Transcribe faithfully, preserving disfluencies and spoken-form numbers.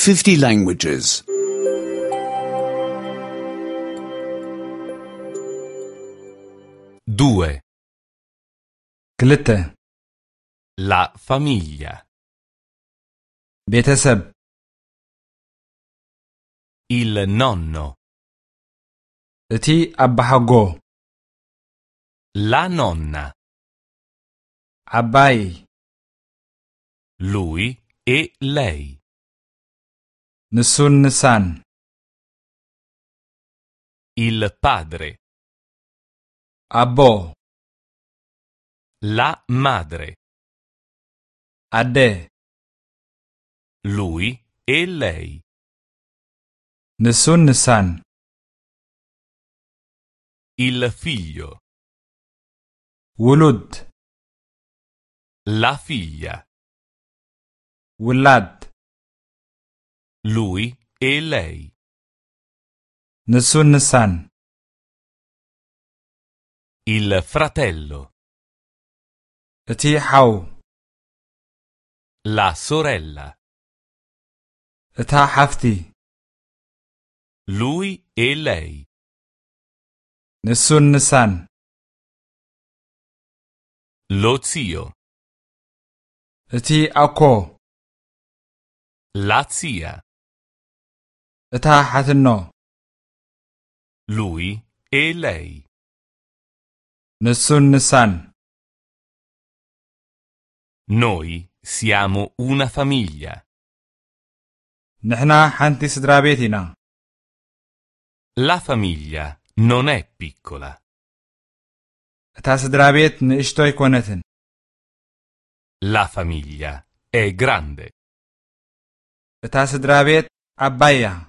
fifty languages. due. كلته La famiglia. بيتسب Il nonno. اتي أبحقو La nonna. عباي Lui e lei. نسون نسان Il padre. أبو La madre. أده Lui e lei. نسون نسان Il figlio. ولد La figlia. ولاد Lui e lei. نسون نسان Il fratello. اتي حاو La sorella. اتا حفتي Lui e lei. نسون نسان Lo zio. اتي أكو La zia. اتا حتنو Lui e lei. نسون نسان Noi siamo una famiglia. نحنا حنتي سدرا بيتنا La famiglia non è piccola. اتا سدرا بيت نشتوي كونتن La famiglia è grande. اتا سدرا بيت عبايا